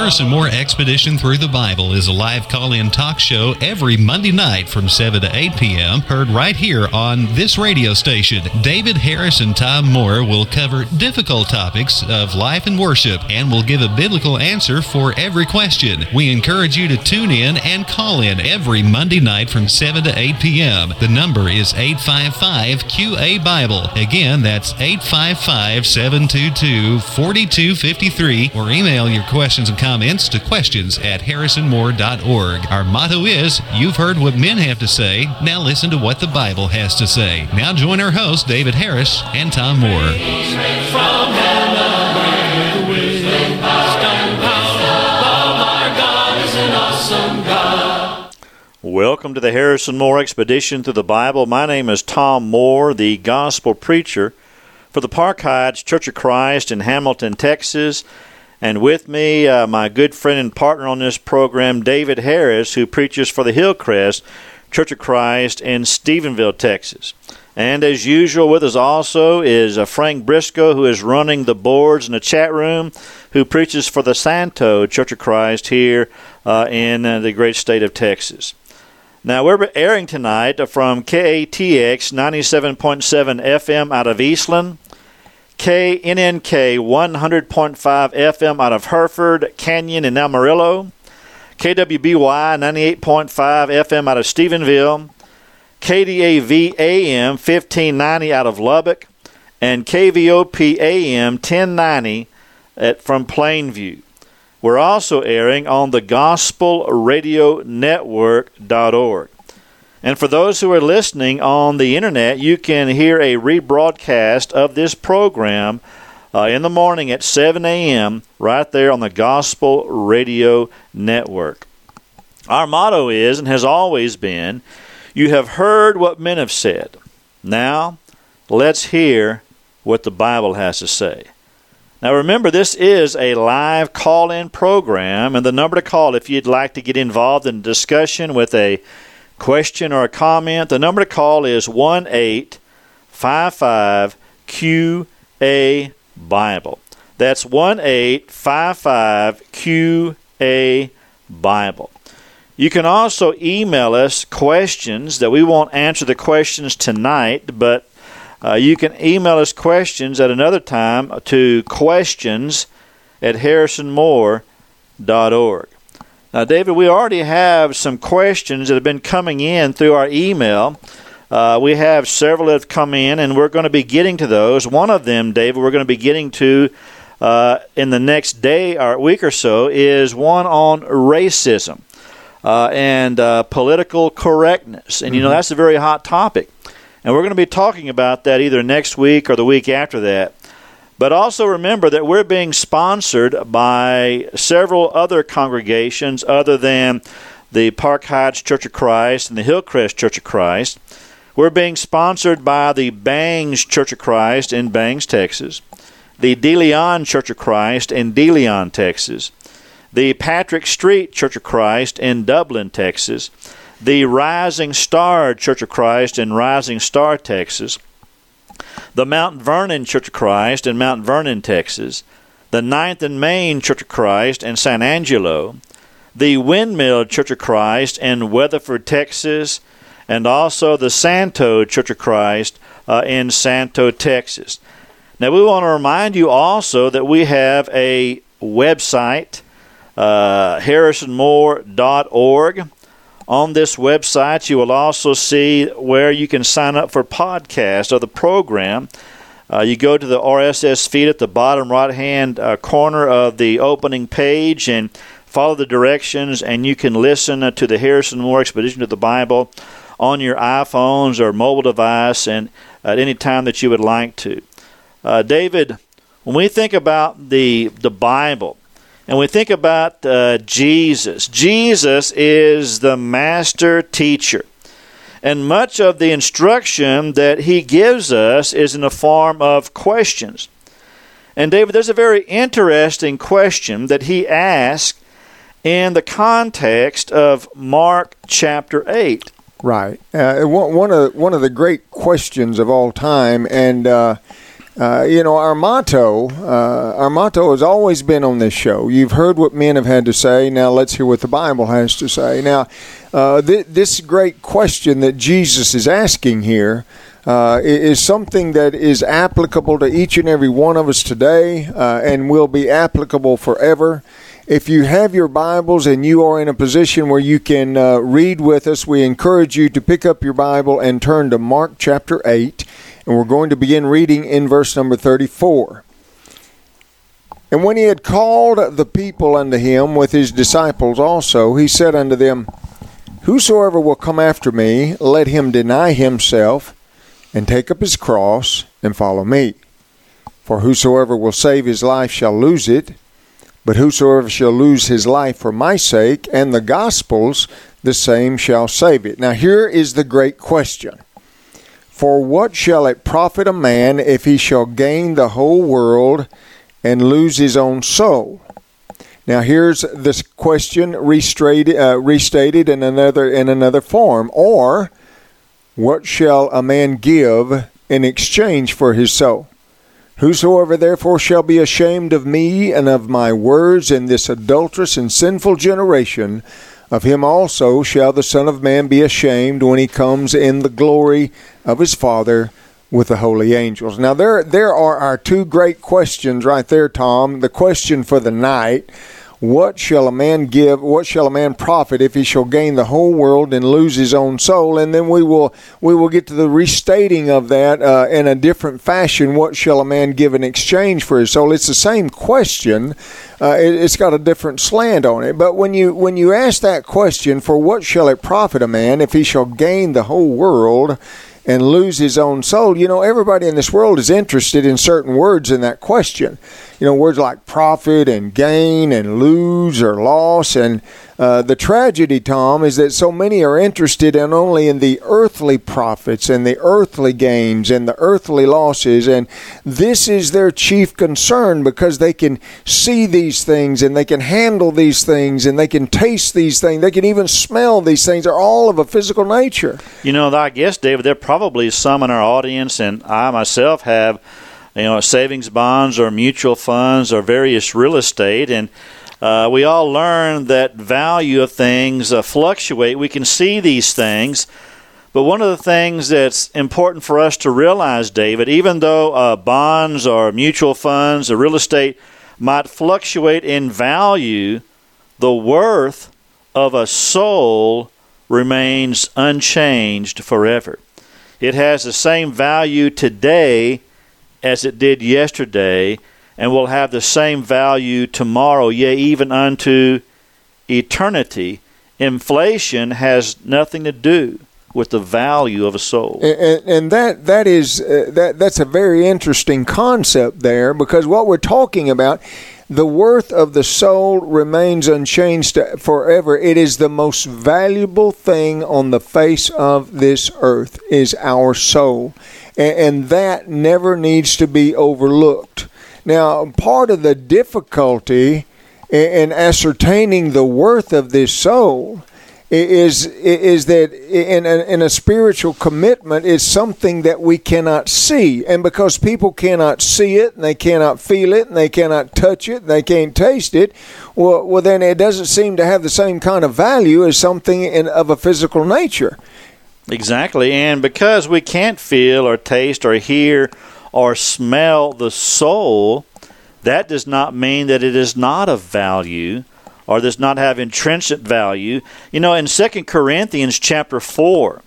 Harrison Moore Expedition Through the Bible is a live call-in talk show every Monday night from 7 to 8 p.m., heard right here on this radio station. David Harris and Tom Moore will cover difficult topics of life and worship and will give a biblical answer for every question. We encourage you to tune in and call in every Monday night from 7 to 8 p.m. The number is 855-QA-BIBLE. Again, that's 855-722-4253, or email your questions and comments to questions@harrisonmoore.org. Our motto is, you've heard what men have to say, now listen to what the Bible has to say. Now join our hosts, David Harris and Tom Moore. Welcome to the Harrison Moore Expedition Through the Bible. My name is Tom Moore, the gospel preacher for the Park Heights Church of Christ in Hamilton, Texas. And with me, my good friend and partner on this program, David Harris, who preaches for the Hillcrest Church of Christ in Stephenville, Texas. And as usual, with us also is Frank Briscoe, who is running the boards in the chat room, who preaches for the Santo Church of Christ here in the great state of Texas. Now, we're airing tonight from KATX 97.7 FM out of Eastland, KNNK 100.5 FM out of Hereford, Canyon, and Amarillo, KWBY 98.5 FM out of Stephenville, KDAV AM 1590 out of Lubbock, and KVOP AM 1090 from Plainview. We're also airing on the GospelRadioNetwork.org. And for those who are listening on the internet, you can hear a rebroadcast of this program in the morning at 7 a.m. right there on the Gospel Radio Network. Our motto is, and has always been, you have heard what men have said. Now, let's hear what the Bible has to say. Now remember, this is a live call-in program, and the number to call if you'd like to get involved in a discussion with a question or a comment, the number to call is 1-855-QA-BIBLE. That's 1-855-QA-BIBLE. You can also email us questions that we won't answer the questions tonight, but you can email us questions at another time to questions@harrisonmoore.org. Now, David, we already have some questions that have been coming in through our email. We have several that have come in, and we're going to be getting to those. One of them, David, we're going to be getting to in the next day or week or so is one on racism and political correctness. And, you know, that's a very hot topic. And we're going to be talking about that either next week or the week after that. But also remember that we're being sponsored by several other congregations other than the Park Heights Church of Christ and the Hillcrest Church of Christ. We're being sponsored by the Bangs Church of Christ in Bangs, Texas, the De Leon Church of Christ in De Leon, Texas, the Patrick Street Church of Christ in Dublin, Texas, the Rising Star Church of Christ in Rising Star, Texas, the Mount Vernon Church of Christ in Mount Vernon, Texas, the Ninth and Main Church of Christ in San Angelo, the Windmill Church of Christ in Weatherford, Texas, and also the Santo Church of Christ in Santo, Texas. Now, we want to remind you also that we have a website, harrisonmoore.org. On this website, you will also see where you can sign up for podcast of the program. You go to the RSS feed at the bottom right-hand corner of the opening page and follow the directions, and you can listen to the Harrison Moore Expedition to the Bible on your iPhones or mobile device and at any time that you would like to. David, when we think about the Bible, and we think about Jesus. Jesus is the master teacher. And much of the instruction that he gives us is in the form of questions. And David, there's a very interesting question that he asks in the context of Mark chapter 8. Right. One of the great questions of all time, and Our motto has always been on this show. You've heard what men have had to say. Now let's hear what the Bible has to say. Now, this great question that Jesus is asking here is something that is applicable to each and every one of us today and will be applicable forever. If you have your Bibles and you are in a position where you can read with us, we encourage you to pick up your Bible and turn to Mark chapter 8. And we're going to begin reading in verse number 34. And when he had called the people unto him with his disciples also, he said unto them, Whosoever will come after me, let him deny himself, and take up his cross, and follow me. For whosoever will save his life shall lose it, but whosoever shall lose his life for my sake and the gospel's, the same shall save it. Now here is the great question. For what shall it profit a man if he shall gain the whole world and lose his own soul? Now here's this question restated in another form. Or what shall a man give in exchange for his soul? Whosoever therefore shall be ashamed of me and of my words in this adulterous and sinful generation, of him also shall the Son of Man be ashamed when he comes in the glory of his Father with the holy angels. Now there are our two great questions right there, Tom. The question for the night: what shall a man give? What shall a man profit if he shall gain the whole world and lose his own soul? And then we will get to the restating of that in a different fashion. What shall a man give in exchange for his soul? It's the same question. It's got a different slant on it. But when you ask that question, for what shall it profit a man if he shall gain the whole world and lose his own soul? Everybody in this world is interested in certain words in that question. Words like profit and gain and lose or loss. And the tragedy, Tom, is that so many are interested only in the earthly profits and the earthly gains and the earthly losses. And this is their chief concern because they can see these things and they can handle these things and they can taste these things. They can even smell these things. They're all of a physical nature. I guess, David, there probably is some in our audience, and I myself have, savings bonds or mutual funds or various real estate, and we all learn that value of things fluctuate. We can see these things, but one of the things that's important for us to realize, David, even though bonds or mutual funds or real estate might fluctuate in value, the worth of a soul remains unchanged forever. It has the same value today as it did yesterday, and will have the same value tomorrow, yea, even unto eternity. Inflation has nothing to do with the value of a soul. And that's a very interesting concept there, because what we're talking about, the worth of the soul remains unchanged forever. It is the most valuable thing on the face of this earth, is our soul. And that never needs to be overlooked. Now, part of the difficulty in ascertaining the worth of this soul is that in a spiritual commitment is something that we cannot see. And because people cannot see it, and they cannot feel it, and they cannot touch it, and they can't taste it, well then it doesn't seem to have the same kind of value as something of a physical nature. Exactly, and because we can't feel or taste or hear or smell the soul, that does not mean that it is not of value or does not have intrinsic value. In 2 Corinthians chapter 4,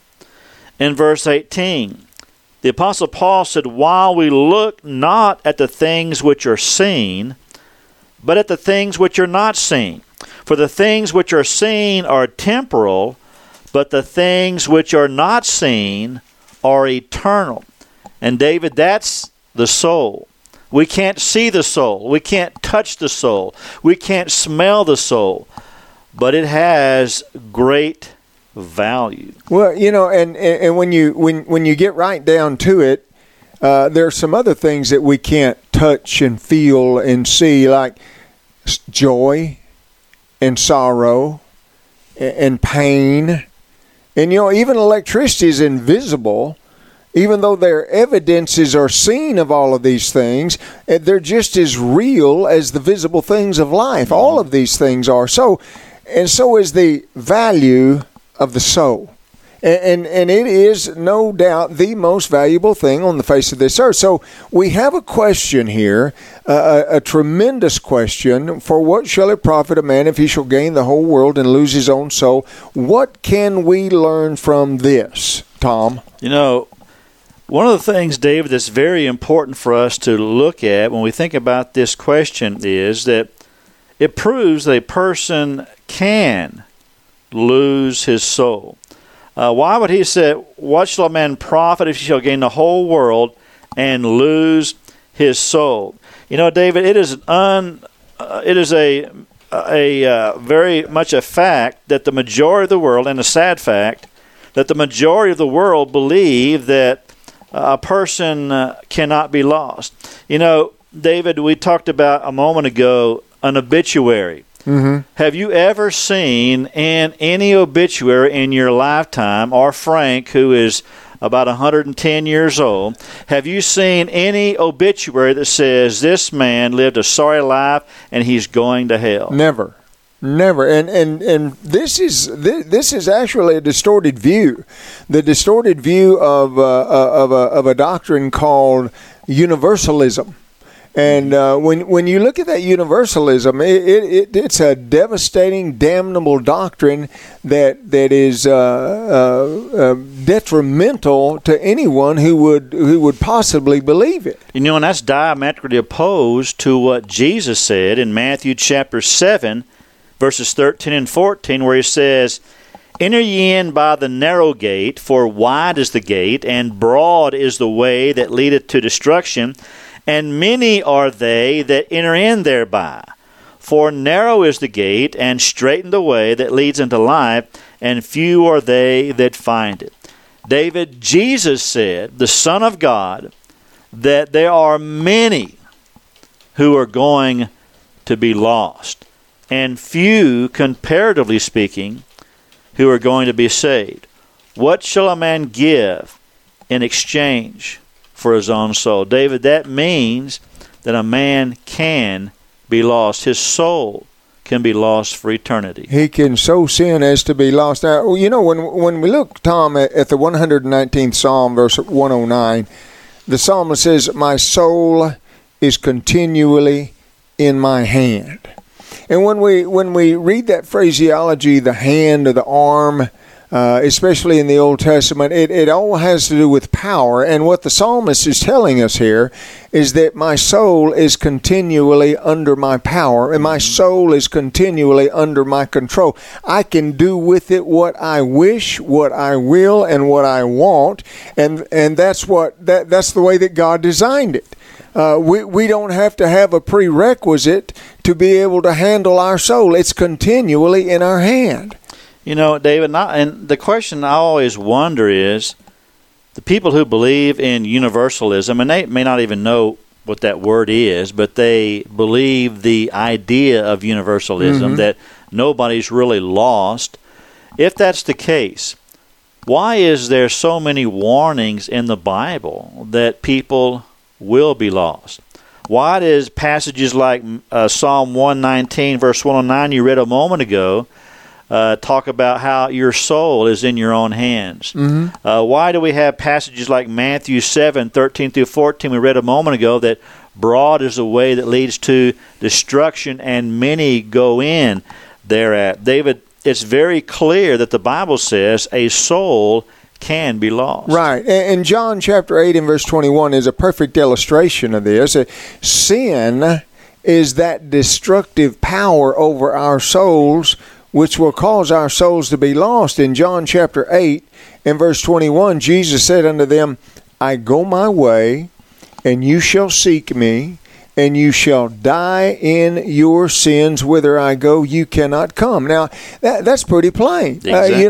in verse 18, the Apostle Paul said, While we look not at the things which are seen, but at the things which are not seen. For the things which are seen are temporal, but the things which are not seen are eternal. And David, that's the soul. We can't see the soul. We can't touch the soul. We can't smell the soul. But it has great value. Well, and when you get right down to it, there are some other things that we can't touch and feel and see, like joy and sorrow and pain. And, even electricity is invisible. even though their evidences are seen of all of these things, they're just as real as the visible things of life. All of these things are. So is the value of the soul. And it is no doubt the most valuable thing on the face of this earth. So we have a question here, a tremendous question, for what shall it profit a man if he shall gain the whole world and lose his own soul? What can we learn from this, Tom? You know, one of the things, David, that's very important for us to look at when we think about this question is that it proves that a person can lose his soul. Why would he say, what shall a man profit if he shall gain the whole world and lose his soul? You know, David, it is a very much a fact that the majority of the world, and a sad fact, that the majority of the world believe that a person cannot be lost. You know, David, we talked about a moment ago an obituary. Mm-hmm. Have you ever seen in any obituary in your lifetime, or Frank, who is about 110 years old, have you seen any obituary that says this man lived a sorry life and he's going to hell? Never. And this is actually a distorted view, the distorted view of a doctrine called universalism. And when you look at that universalism, it's a devastating, damnable doctrine that is detrimental to anyone who would possibly believe it. You know, and that's diametrically opposed to what Jesus said in Matthew chapter 7, verses 13 and 14, where he says, "Enter ye in by the narrow gate, for wide is the gate, and broad is the way that leadeth to destruction, and many are they that enter in thereby. For narrow is the gate, and straight the way that leads into life, and few are they that find it." David, Jesus said, the Son of God, that there are many who are going to be lost, and few, comparatively speaking, who are going to be saved. What shall a man give in exchange for his own soul? David, that means that a man can be lost. His soul can be lost for eternity. He can so sin as to be lost. Now, you know, when we look, Tom, at the 119th Psalm, verse 109, the psalmist says, "My soul is continually in my hand." And when we read that phraseology, the hand or the arm, especially in the Old Testament, it all has to do with power. And what the psalmist is telling us here is that my soul is continually under my power, and my soul is continually under my control. I can do with it what I wish, what I will, and what I want, and that's the way that God designed it. We don't have to have a prerequisite to be able to handle our soul. It's continually in our hand. You know, David, and the question I always wonder is, the people who believe in universalism, and they may not even know what that word is, but they believe the idea of universalism, that nobody's really lost. If that's the case, why is there so many warnings in the Bible that people will be lost? Why does passages like Psalm 119, verse 109 you read a moment ago, talk about how your soul is in your own hands? Why do we have passages like Matthew 7, 13 through 14 we read a moment ago, that broad is the way that leads to destruction and many go in thereat? David, it's very clear that the Bible says a soul can be lost. Right. And John chapter 8 and verse 21 is a perfect illustration of this. Sin is that destructive power over our souls which will cause our souls to be lost. In John chapter 8 and verse 21, Jesus said unto them, "I go my way, and you shall seek me, and you shall die in your sins. Whither I go, you cannot come." Now, that's pretty plain. Exactly.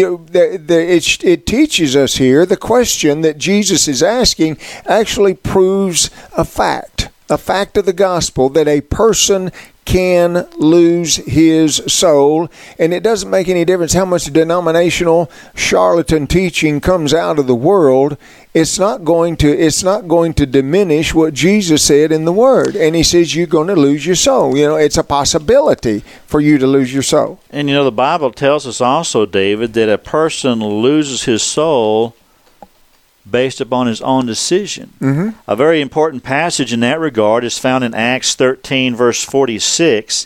It teaches us here the question that Jesus is asking actually proves a fact of the gospel, that a person can lose his soul, and it doesn't make any difference how much denominational charlatan teaching comes out of the world. It's not going to diminish what Jesus said in the Word. And he says you're going to lose your soul. It's a possibility for you to lose your soul. And the Bible tells us also, David, that a person loses his soul based upon his own decision. Mm-hmm. A very important passage in that regard is found in Acts 13, verse 46.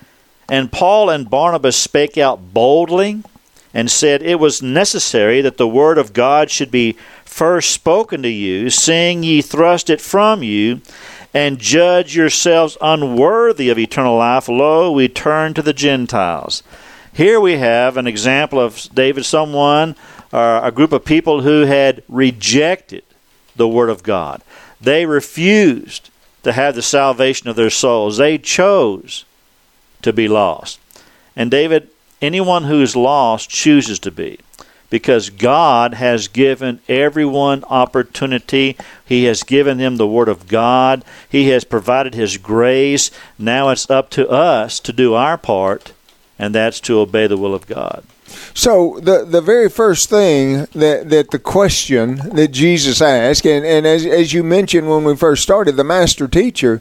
And Paul and Barnabas spake out boldly and said, It was necessary that the word of God should be first spoken to you, seeing ye thrust it from you, and judge yourselves unworthy of eternal life. Lo, we turn to the Gentiles. Here we have an example of David, someone, a group of people who had rejected the Word of God. They refused to have the salvation of their souls. They chose to be lost. And David, anyone who is lost chooses to be, because God has given everyone opportunity. He has given them the Word of God. He has provided His grace. Now it's up to us to do our part, and that's to obey the will of God. So the very first thing that the question that Jesus asked, and as you mentioned when we first started, the master teacher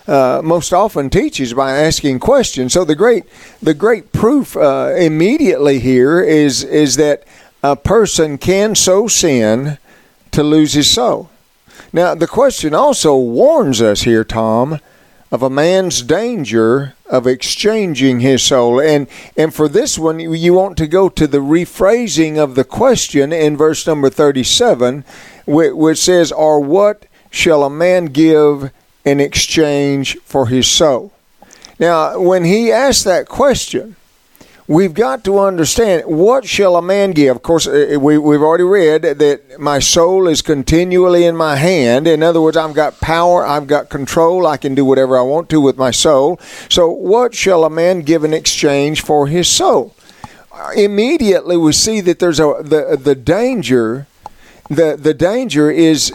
most often teaches by asking questions. So the great proof immediately here is that a person can so sin to lose his soul. Now the question also warns us here, Tom, of a man's danger of exchanging his soul. And for this one, you want to go to the rephrasing of the question in verse number 37, which says, Or what shall a man give in exchange for his soul? Now, when he asked that question, we've got to understand, what shall a man give? Of course, we've already read that my soul is continually in my hand. In other words, I've got power, I've got control, I can do whatever I want to with my soul. So what shall a man give in exchange for his soul? Immediately we see that there's the danger. The danger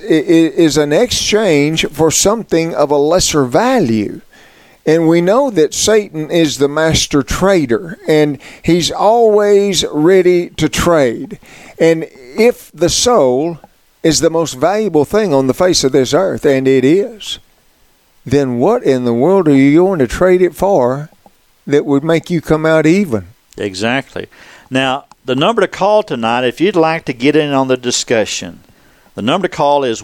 is an exchange for something of a lesser value. And we know that Satan is the master trader, and he's always ready to trade. And if the soul is the most valuable thing on the face of this earth, and it is, then what in the world are you going to trade it for that would make you come out even? Exactly. Now, the number to call tonight, if you'd like to get in on the discussion, the number to call is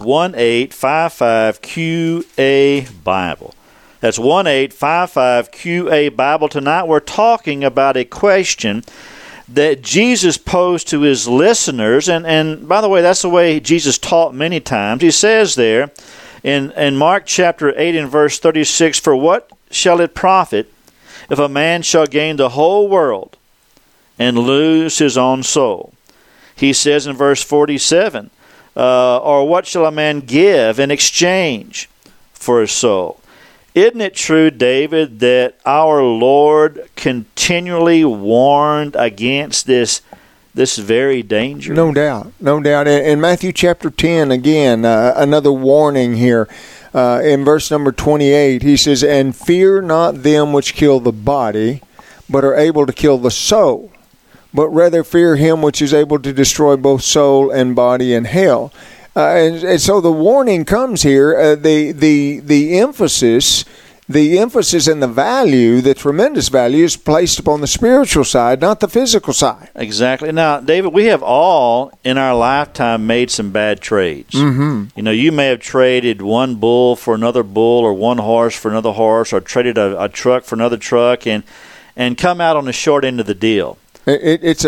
1-855-QA-BIBLE. That's 1-855-QA-BIBLE. Tonight we're talking about a question that Jesus posed to his listeners. And by the way, that's the way Jesus taught many times. He says there in Mark chapter 8 and verse 36, For what shall it profit if a man shall gain the whole world and lose his own soul? He says in verse 47, Or what shall a man give in exchange for his soul? Isn't it true, David, that our Lord continually warned against this very danger? No doubt. In Matthew chapter 10, again, another warning here. In verse number 28, he says, And fear not them which kill the body, but are able to kill the soul, but rather fear him which is able to destroy both soul and body in hell. And so the warning comes here. The emphasis and the value, the tremendous value, is placed upon the spiritual side, not the physical side. Exactly. Now, David, we have all in our lifetime made some bad trades. Mm-hmm. You may have traded one bull for another bull, or one horse for another horse, or traded a truck for another truck, and come out on the short end of the deal. It's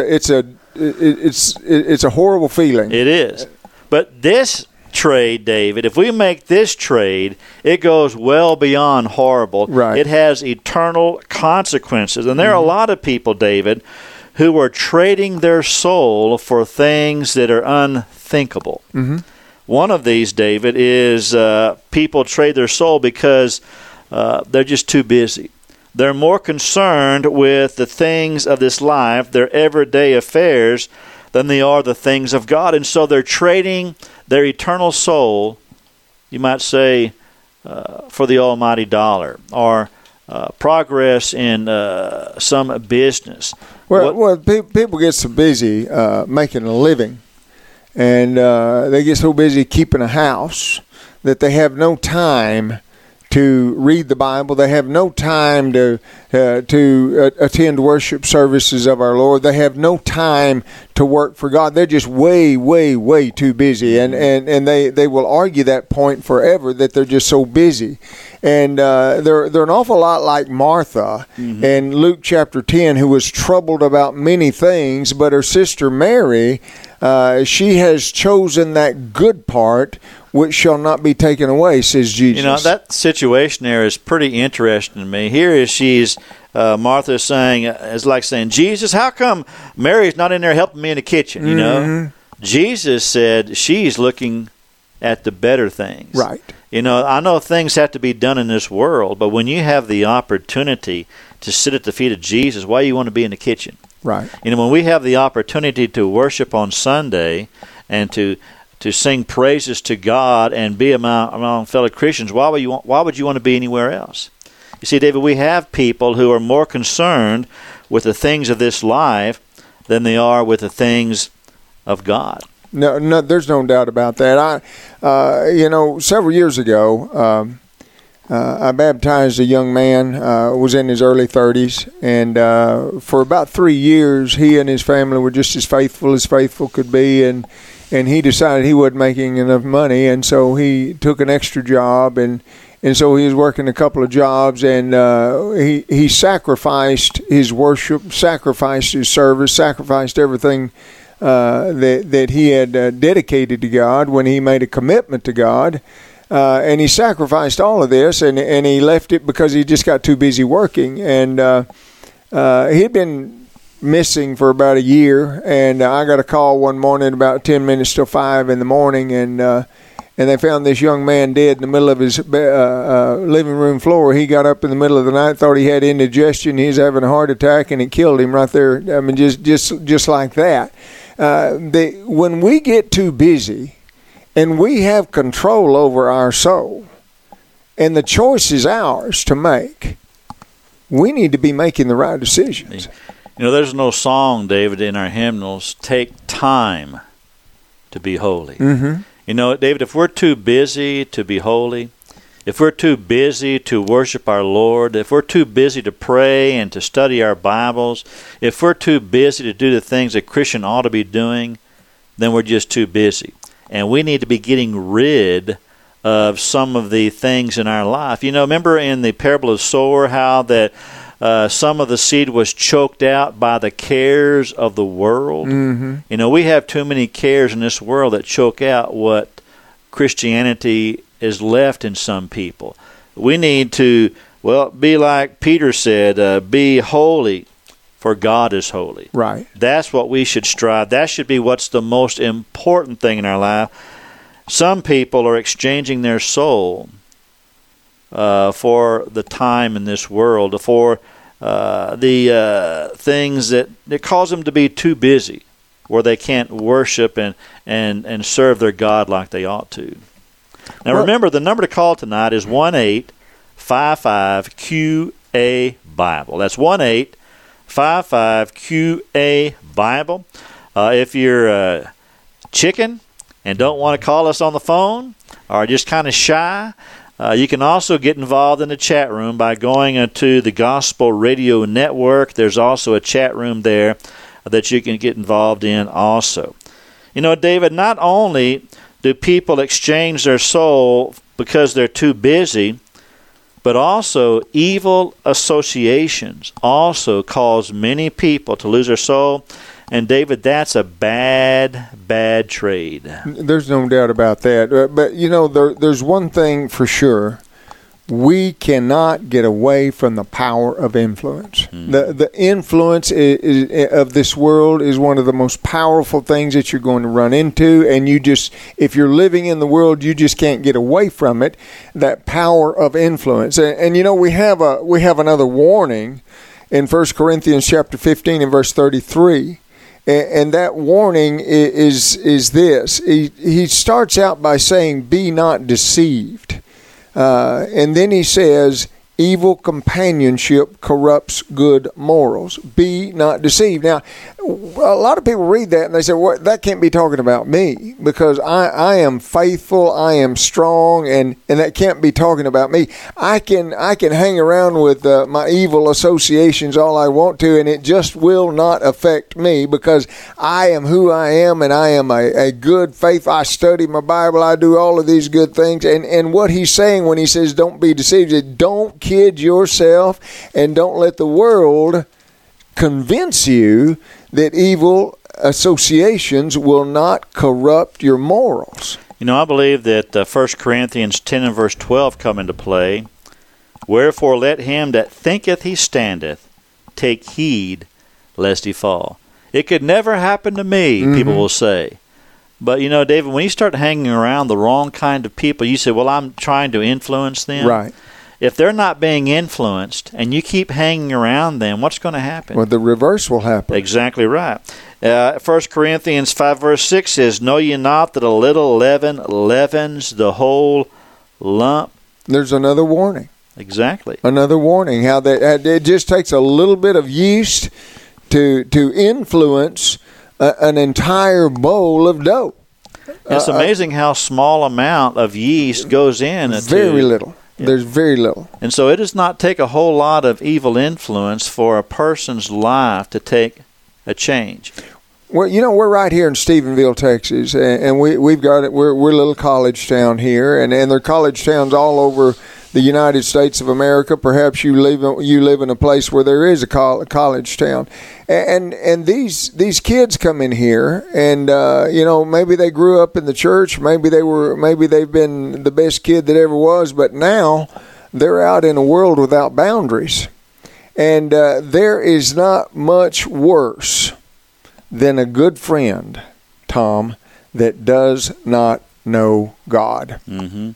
a horrible feeling. It is. But this trade, David, if we make this trade, it goes well beyond horrible. Right. It has eternal consequences. And there are a lot of people, David, who are trading their soul for things that are unthinkable. Mm-hmm. One of these, David, is people trade their soul because they're just too busy. They're more concerned with the things of this life, their everyday affairs, than they are the things of God. And so they're trading their eternal soul, you might say, for the almighty dollar, or progress in some business. Well, people get so busy making a living, and they get so busy keeping a house that they have no time to read the Bible. They have no time to attend worship services of our Lord. They have no time to work for God. They're just way, way, way too busy, and they will argue that point forever, that they're just so busy. And they're an awful lot like Martha in Luke chapter 10, who was troubled about many things, but her sister Mary, she has chosen that good part which shall not be taken away, says Jesus. You know, that situation there is pretty interesting to me. Here is Martha saying, it's like saying, Jesus, how come Mary's not in there helping me in the kitchen, you know? Jesus said she's looking at the better things. Right. You know, I know things have to be done in this world, but when you have the opportunity to sit at the feet of Jesus, why do you want to be in the kitchen? Right. You know, when we have the opportunity to worship on Sunday and to sing praises to God and be among fellow Christians, why would you want to be anywhere else? You see, David, we have people who are more concerned with the things of this life than they are with the things of God. No, there's no doubt about that. Several years ago, I baptized a young man, was in his early 30s, and for about 3 years, he and his family were just as faithful could be, and he decided he wasn't making enough money, and so he took an extra job, and so he was working a couple of jobs, and he sacrificed his worship, sacrificed his service, sacrificed everything that he had dedicated to God when he made a commitment to God. And he sacrificed all of this, and he left it because he just got too busy working. And he'd been missing for about a year, and I got a call one morning about 10 minutes till 5 in the morning, and they found this young man dead in the middle of his living room floor. He got up in the middle of the night, thought he had indigestion, he was having a heart attack, and it killed him right there. I mean, just like that. When we get too busy, and we have control over our soul, and the choice is ours to make, we need to be making the right decisions. You know, there's no song, David, in our hymnals, take time to be holy. Mm-hmm. You know, David, if we're too busy to be holy, if we're too busy to worship our Lord, if we're too busy to pray and to study our Bibles, if we're too busy to do the things a Christian ought to be doing, then we're just too busy. And we need to be getting rid of some of the things in our life. You know, remember in the parable of the sower how that some of the seed was choked out by the cares of the world? Mm-hmm. You know, we have too many cares in this world that choke out what Christianity is left in some people. We need to, be like Peter said, be holy, for God is holy. Right. That's what we should strive. That should be what's the most important thing in our life. Some people are exchanging their soul for the time in this world, for the things that cause them to be too busy, where they can't worship and serve their God like they ought to. Now remember, the number to call tonight is 1-855-QA-BIBLE. That's 1-855-QA-BIBLE. If you're chicken and don't want to call us on the phone, or just kind of shy, you can also get involved in the chat room by going to the Gospel Radio Network. There's also a chat room there that you can get involved in also. You know, David, not only do people exchange their soul because they're too busy, but also evil associations also cause many people to lose their soul. And David, that's a bad, bad trade. There's no doubt about that. But, you know, there's one thing for sure. We cannot get away from the power of influence. The influence of this world is one of the most powerful things that you're going to run into, and if you're living in the world, you just can't get away from it. That power of influence, and you know, we have another warning in 1 Corinthians chapter 15 and verse 33. And that warning is this. He starts out by saying, "Be not deceived." And then he says, evil companionship corrupts good morals. Be not deceived. Now, a lot of people read that and they say, well, that can't be talking about me because I am faithful, I am strong, and that can't be talking about me. I can hang around with my evil associations all I want to, and it just will not affect me because I am who I am, and I am a good faith. I study my Bible, I do all of these good things. And what he's saying when he says don't be deceived is don't kid yourself and don't let the world convince you that evil associations will not corrupt your morals. I believe that 1 Corinthians 10 and verse 12 come into play. Wherefore let him that thinketh he standeth take heed lest he fall. It could never happen to me, people will say. But, David, when you start hanging around the wrong kind of people, you say, well, I'm trying to influence them. Right. If they're not being influenced and you keep hanging around them, what's going to happen? Well, the reverse will happen. Exactly right. 1 Corinthians 5 verse 6 says, know ye not that a little leaven leavens the whole lump? There's another warning. Exactly. Another warning. How that it just takes a little bit of yeast to influence an entire bowl of dough. It's amazing how small amount of yeast goes in. Very little. Yeah. There's very little. And so it does not take a whole lot of evil influence for a person's life to take a change. Well, we're right here in Stephenville, Texas, and we've got it. We're a little college town here, and there are college towns all over the United States of America. Perhaps you live in a place where there is a college town, and these kids come in here, and maybe they grew up in the church, maybe they've been the best kid that ever was, but now they're out in a world without boundaries, and there is not much worse than a good friend, Tom, that does not know God. Mm-hmm.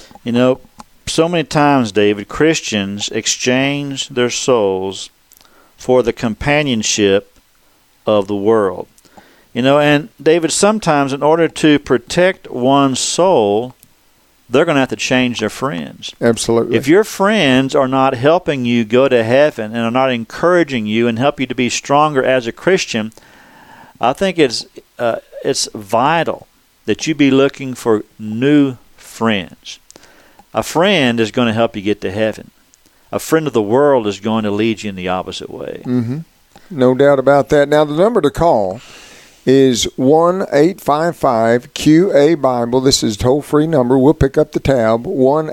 So many times, David, Christians exchange their souls for the companionship of the world. And David, sometimes in order to protect one's soul, they're going to have to change their friends. Absolutely. If your friends are not helping you go to heaven and are not encouraging you and help you to be stronger as a Christian, I think it's vital that you be looking for new friends. A friend is going to help you get to heaven. A friend of the world is going to lead you in the opposite way. Mm-hmm. No doubt about that. Now, the number to call is 1-855-QA-BIBLE. This is a toll-free number. We'll pick up the tab,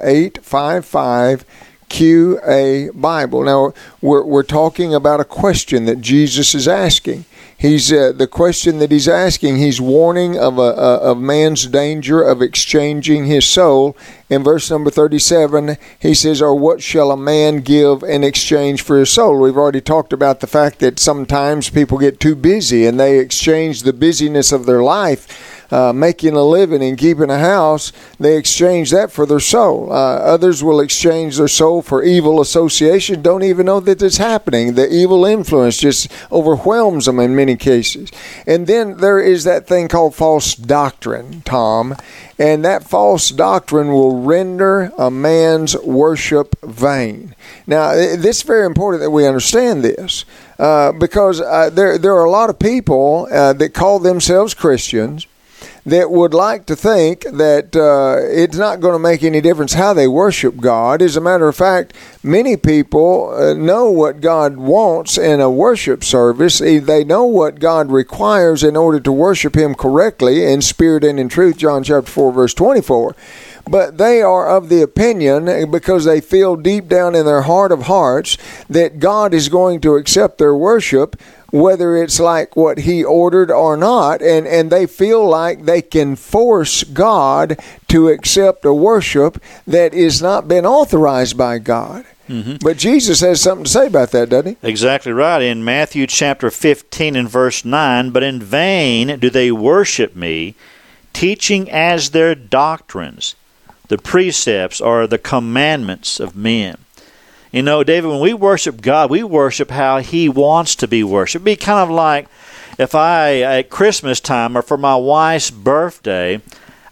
1-855-QA-BIBLE. Now, we're talking about a question that Jesus is asking. He's the question that he's asking. He's warning of man's danger of exchanging his soul. In verse number 37, he says, "Or what shall a man give in exchange for his soul?" We've already talked about the fact that sometimes people get too busy and they exchange the busyness of their life, making a living and keeping a house. They exchange that for their soul. Others will exchange their soul for evil association. Don't even know that it's happening. The evil influence just overwhelms them in many cases. And then there is that thing called false doctrine, Tom. And that false doctrine will render a man's worship vain. Now, it's very important that we understand this because there are a lot of people that call themselves Christians that would like to think that it's not going to make any difference how they worship God. As a matter of fact, many people know what God wants in a worship service. They know what God requires in order to worship Him correctly in spirit and in truth, John chapter 4, verse 24. But they are of the opinion, because they feel deep down in their heart of hearts, that God is going to accept their worship, whether it's like what He ordered or not, and they feel like they can force God to accept a worship that is not been authorized by God. Mm-hmm. But Jesus has something to say about that, doesn't He? Exactly right. In Matthew chapter 15 and verse 9, "But in vain do they worship me, teaching as their doctrines the precepts or the commandments of men." You know, David, when we worship God, we worship how He wants to be worshipped. It'd be kind of like if I, at Christmas time or for my wife's birthday,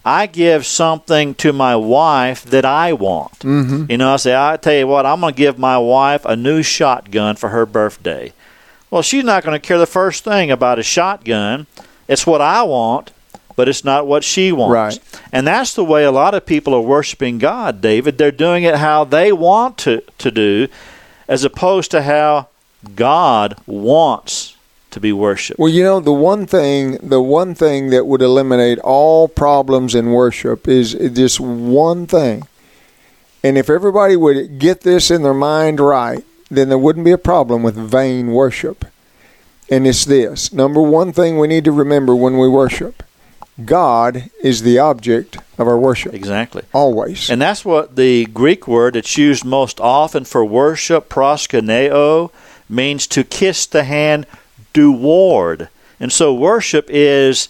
I give something to my wife that I want. Mm-hmm. You know, I tell you what, I'm going to give my wife a new shotgun for her birthday. Well, she's not going to care the first thing about a shotgun. It's what I want, but it's not what she wants. Right. And that's the way a lot of people are worshiping God, David. They're doing it how they want to do, as opposed to how God wants to be worshipped. Well, you know, the one thing that would eliminate all problems in worship is just one thing. And if everybody would get this in their mind right, then there wouldn't be a problem with vain worship. And it's this. Number one thing we need to remember when we worship: God is the object of our worship. Exactly. Always. And that's what the Greek word that's used most often for worship, proskuneo, means to kiss the hand toward. And so worship is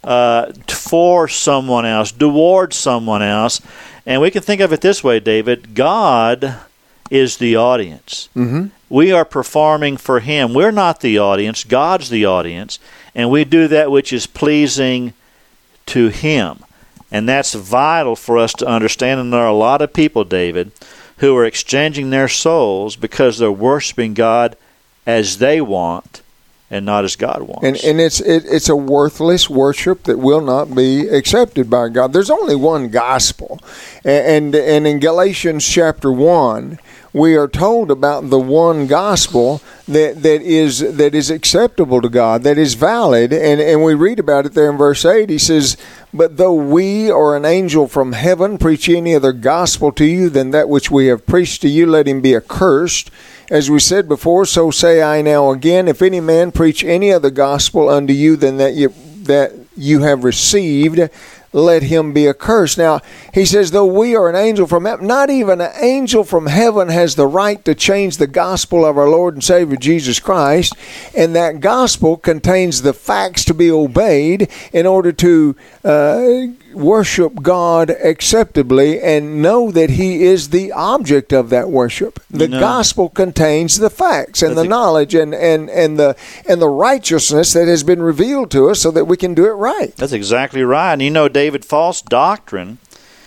for someone else, toward someone else. And we can think of it this way, David. God is the audience. Mm-hmm. We are performing for Him. We're not the audience. God's the audience. And we do that which is pleasing to Him. And that's vital for us to understand. And there are a lot of people, David, who are exchanging their souls because they're worshiping God as they want and not as God wants. And it's a worthless worship that will not be accepted by God. There's only one gospel. And in Galatians chapter 1, we are told about the one gospel that is acceptable to God, that is valid. And we read about it there in verse 8. He says, "But though we or an angel from heaven preach any other gospel to you than that which we have preached to you, let him be accursed. As we said before, so say I now again, if any man preach any other gospel unto you than that you have received, let him be accursed." Now, he says, though we are an angel from heaven, not even an angel from heaven has the right to change the gospel of our Lord and Savior Jesus Christ. And that gospel contains the facts to be obeyed in order to worship God acceptably and know that He is the object of that worship. The gospel contains the facts and the knowledge and the righteousness that has been revealed to us so that we can do it right. That's exactly right. And you know, David, false doctrine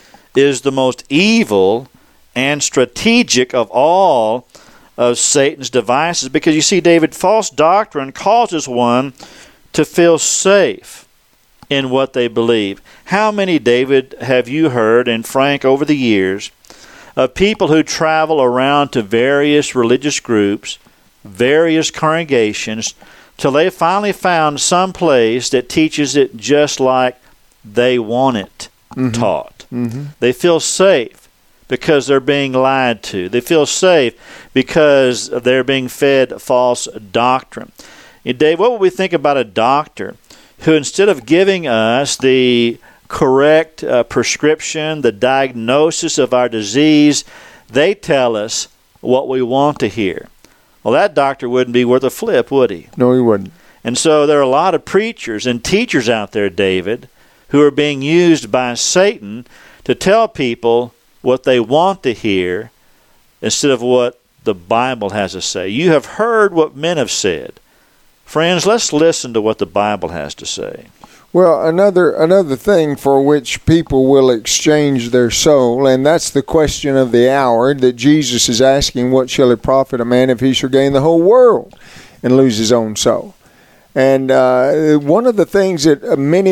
is the most evil and strategic of all of Satan's devices, because you see, David, false doctrine causes one to feel safe in what they believe. How many, David, have you heard, and Frank, over the years, of people who travel around to various religious groups, various congregations, till they finally found some place that teaches it just like they want it taught. Mm-hmm. They feel safe because they're being lied to. They feel safe because they're being fed false doctrine. And Dave, what would we think about a doctor who, instead of giving us the correct prescription, the diagnosis of our disease, they tell us what we want to hear? Well, that doctor wouldn't be worth a flip, would he? No, he wouldn't. And so there are a lot of preachers and teachers out there, David, who are being used by Satan to tell people what they want to hear instead of what the Bible has to say. You have heard what men have said. Friends, let's listen to what the Bible has to say. Well, another thing for which people will exchange their soul, and that's the question of the hour that Jesus is asking, what shall it profit a man if he shall gain the whole world and lose his own soul? And one of the things that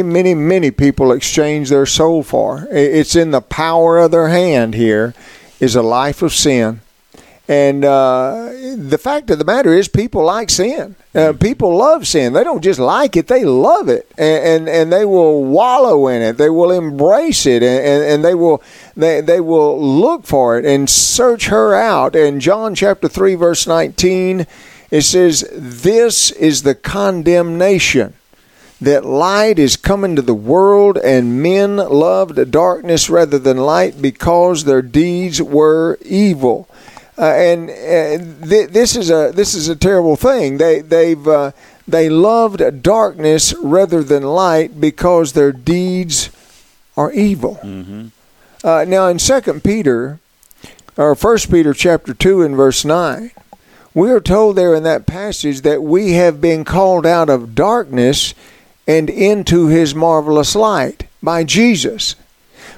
many people exchange their soul for, it's in the power of their hand here, is a life of sin. And the fact of the matter is, people like sin. People love sin. They don't just like it, they love it. And they will wallow in it. They will embrace it. And they will look for it and search her out. In John chapter 3, verse 19, it says, "This is the condemnation, that light is come into the world, and men loved darkness rather than light, because their deeds were evil." This is a terrible thing. They loved darkness rather than light because their deeds are evil. Mm-hmm. Now in 2 Peter, or 1 Peter chapter 2 and verse 9, we are told there in that passage that we have been called out of darkness and into His marvelous light by Jesus.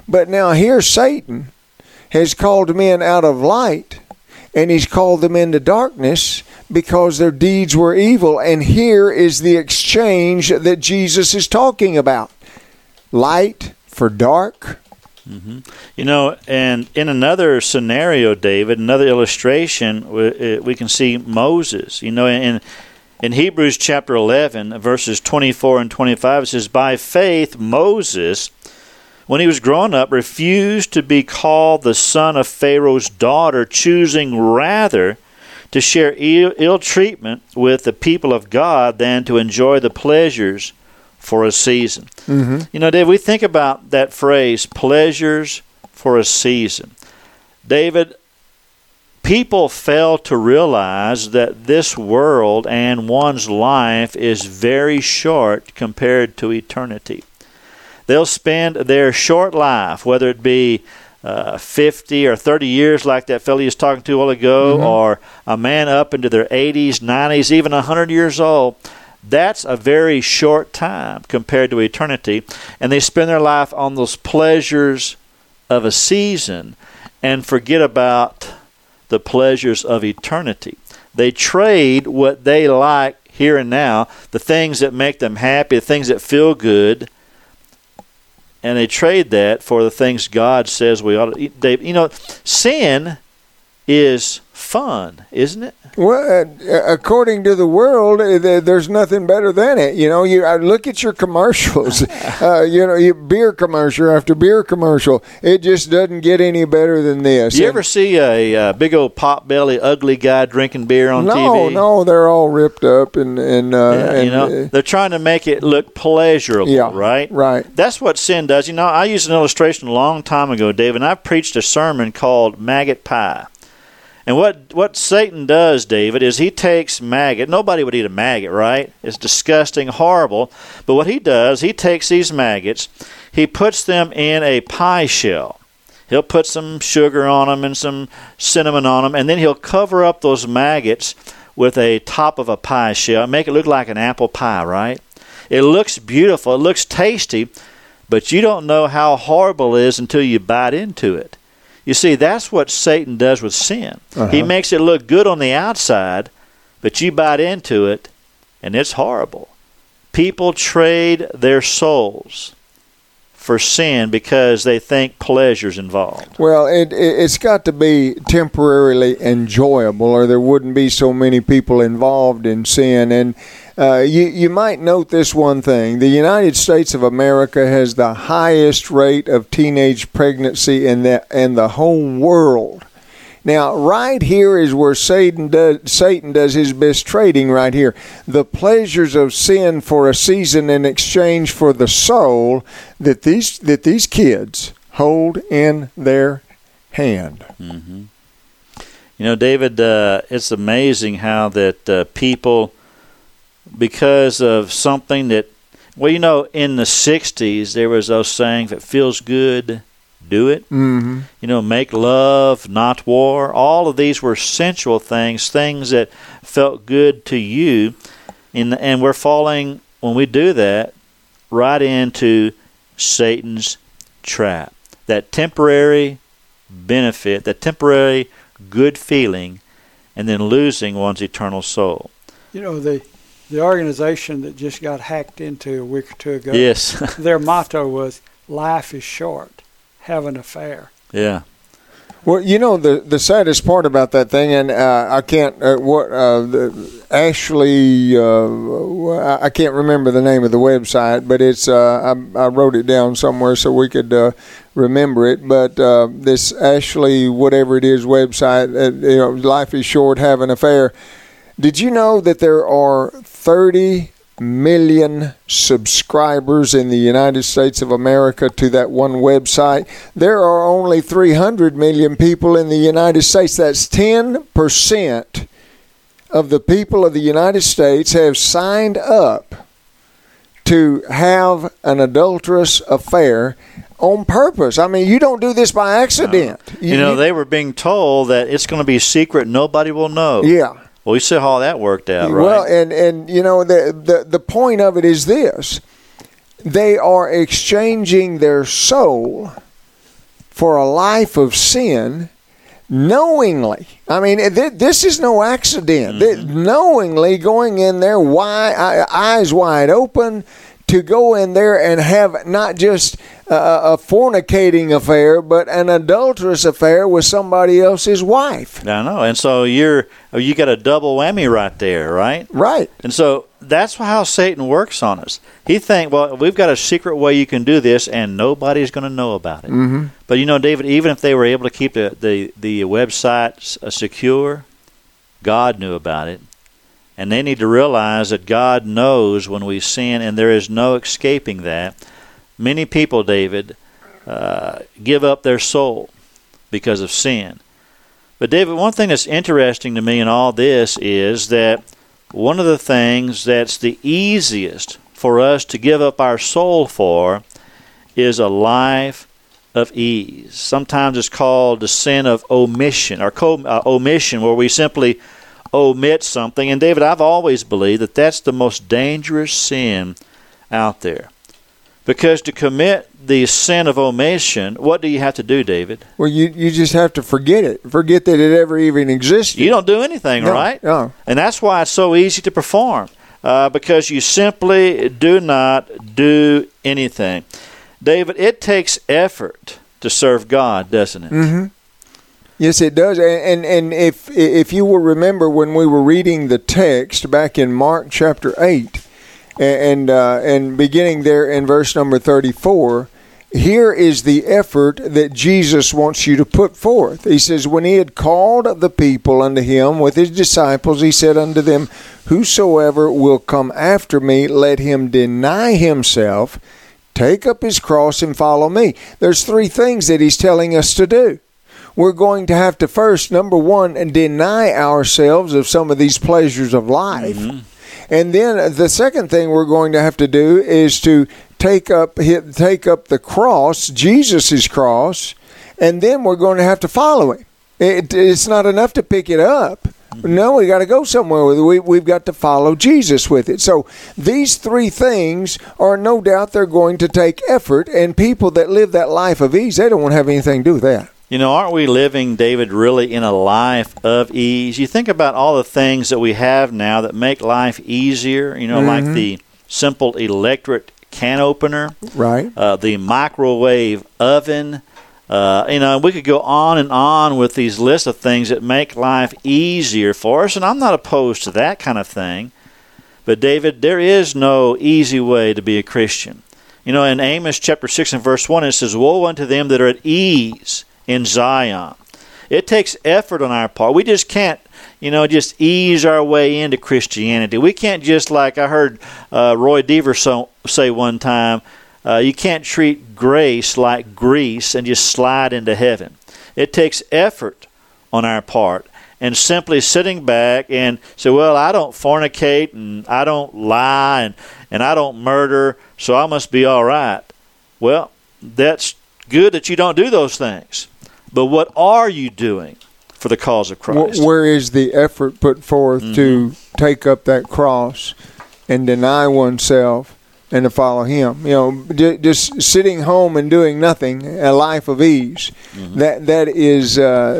But now here Satan has called men out of light, and he's called them into darkness because their deeds were evil. And here is the exchange that Jesus is talking about. Light for dark. Mm-hmm. You know, and in another scenario, David, another illustration, we can see Moses. You know, in Hebrews chapter 11, verses 24 and 25, it says, "By faith Moses, when he was grown up, refused to be called the son of Pharaoh's daughter, choosing rather to share ill treatment with the people of God than to enjoy the pleasures for a season." Mm-hmm. You know, David, we think about that phrase, pleasures for a season. David, people fail to realize that this world and one's life is very short compared to eternity. They'll spend their short life, whether it be 50 or 30 years like that fellow he was talking to a while ago, mm-hmm. or a man up into their 80s, 90s, even 100 years old. That's a very short time compared to eternity. And they spend their life on those pleasures of a season and forget about the pleasures of eternity. They trade what they like here and now, the things that make them happy, the things that feel good, and they trade that for the things God says we ought to. You know, sin is fun, isn't it? Well, according to the world, there's nothing better than it. You know, you look at your commercials. Beer commercial after beer commercial. It just doesn't get any better than this. You ever see a big old pot-belly, ugly guy drinking beer on TV? No, they're all ripped up and they're trying to make it look pleasurable, right? Right. That's what sin does. You know, I used an illustration a long time ago, David, and I preached a sermon called Maggot Pie. And what Satan does, David, is he takes maggot. Nobody would eat a maggot, right? It's disgusting, horrible. But what he does, he takes these maggots, he puts them in a pie shell. He'll put some sugar on them and some cinnamon on them, and then he'll cover up those maggots with a top of a pie shell and make it look like an apple pie, right? It looks beautiful. It looks tasty, but you don't know how horrible it is until you bite into it. You see, that's what Satan does with sin. Uh-huh. He makes it look good on the outside, but you bite into it, and it's horrible. People trade their souls for sin because they think pleasure's involved. Well, it's got to be temporarily enjoyable, or there wouldn't be so many people involved in sin. And you might note this one thing. The United States of America has the highest rate of teenage pregnancy in the whole world. Now, right here is where Satan does his best trading right here. The pleasures of sin for a season in exchange for the soul that these kids hold in their hand. Mm-hmm. You know, David, it's amazing how that people, because of something that, well, you know, in the 60s, there was those sayings, if it feels good, do it. Mm-hmm. You know, make love, not war. All of these were sensual things that felt good to you. And we're falling, when we do that, right into Satan's trap. That temporary benefit, that temporary good feeling, and then losing one's eternal soul. You know, the organization that just got hacked into a week or two ago, yes. Their motto was, life is short. Have an affair. Yeah. Well, you know, the saddest part about that thing, and I can't Ashley, I can't remember the name of the website, but it's I wrote it down somewhere so we could remember it. But this Ashley, whatever it is, website, life is short, have an affair. Did you know that there are 30 million subscribers in the United States of America to that one website? There are only 300 million people in the United States. That's 10% of the people of the United States have signed up to have an adulterous affair on purpose. I mean, you don't do this by accident. No. They were being told that it's going to be secret, nobody will know. Yeah. Well, you see how that worked out, right? Well, and you know, the point of it is this. They are exchanging their soul for a life of sin knowingly. I mean, this is no accident. Knowingly going in there, eyes wide open, to go in there and have not just a fornicating affair, but an adulterous affair with somebody else's wife. I know, and so you got a double whammy right there, right? Right. And so that's how Satan works on us. He thinks, well, we've got a secret way you can do this, and nobody's going to know about it. Mm-hmm. But you know, David, even if they were able to keep the website secure, God knew about it. And they need to realize that God knows when we sin, and there is no escaping that. Many people, David, give up their soul because of sin. But David, one thing that's interesting to me in all this is that one of the things that's the easiest for us to give up our soul for is a life of ease. Sometimes it's called the sin of omission, or omission, where we simply omit something. And David, I've always believed that that's the most dangerous sin out there. Because to commit the sin of omission, what do you have to do, David? Well, you just have to forget it. Forget that it ever even existed. You don't do anything, right? No. And that's why it's so easy to perform. Because you simply do not do anything. David, it takes effort to serve God, doesn't it? Mm-hmm. Yes, it does. And if you will remember when we were reading the text back in Mark chapter 8, and beginning there in verse number 34, here is the effort that Jesus wants you to put forth. He says, when he had called the people unto him with his disciples, he said unto them, whosoever will come after me, let him deny himself, take up his cross, and follow me. There's three things that he's telling us to do. We're going to have to first, number one, deny ourselves of some of these pleasures of life. Mm-hmm. And then the second thing we're going to have to do is to take up the cross, Jesus' cross, and then we're going to have to follow him. It's not enough to pick it up. No, we got to go somewhere with it. We've got to follow Jesus with it. So these three things are no doubt they're going to take effort, and people that live that life of ease, they don't want to have anything to do with that. You know, aren't we living, David, really in a life of ease? You think about all the things that we have now that make life easier, you know, like the simple electric can opener, right? The microwave oven. You know, we could go on and on with these lists of things that make life easier for us, and I'm not opposed to that kind of thing. But, David, there is no easy way to be a Christian. You know, in Amos chapter 6 and verse 1, it says, woe unto them that are at ease in Zion. It takes effort on our part. We just can't, you know, just ease our way into Christianity. We can't just, like I heard Roy Deaver say one time, you can't treat grace like grease and just slide into heaven. It takes effort on our part. And simply sitting back and say, well, I don't fornicate and I don't lie and I don't murder, so I must be all right. Well, that's good that you don't do those things. But what are you doing for the cause of Christ? Where is the effort put forth to take up that cross and deny oneself and to follow him? You know, just sitting home and doing nothing, a life of ease. That is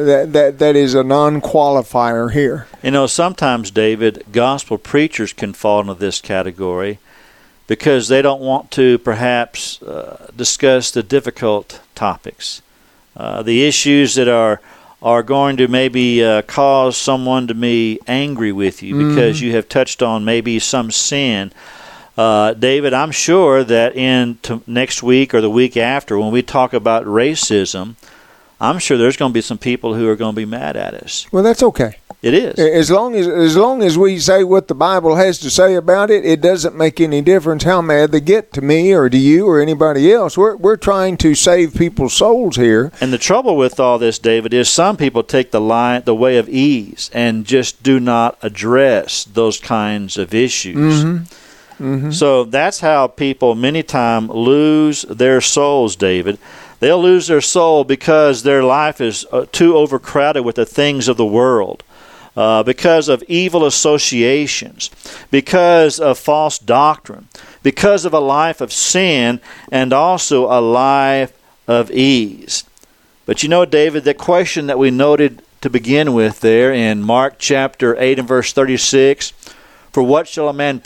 a non-qualifier here. You know, sometimes, David, gospel preachers can fall into this category because they don't want to perhaps discuss the difficult topics. The issues that are going to maybe cause someone to be angry with you because you have touched on maybe some sin. David, I'm sure that next week or the week after when we talk about racism, I'm sure there's going to be some people who are going to be mad at us. Well, that's okay. It is. As long as we say what the Bible has to say about it, it doesn't make any difference how mad they get to me or to you or anybody else. We're trying to save people's souls here. And the trouble with all this, David, is some people take the way of ease and just do not address those kinds of issues. So that's how people many times lose their souls, David. They'll lose their soul because their life is too overcrowded with the things of the world. Because of evil associations, because of false doctrine, because of a life of sin, and also a life of ease. But you know, David, the question that we noted to begin with there in Mark chapter 8 and verse 36, for what shall it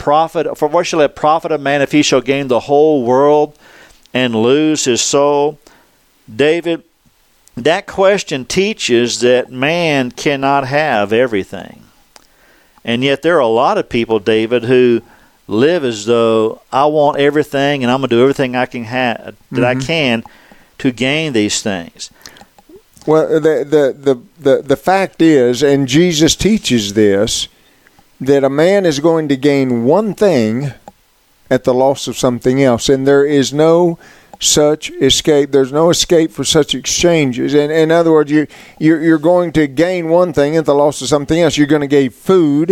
profit a man if he shall gain the whole world and lose his soul? David, that question teaches that man cannot have everything. And yet there are a lot of people, David, who live as though I want everything and I'm going to do everything I can I can to gain these things. Well, the fact is, and Jesus teaches this, that a man is going to gain one thing at the loss of something else, and there is no such escape. There's no escape for such exchanges. And in other words, you're going to gain one thing at the loss of something else. You're going to gain food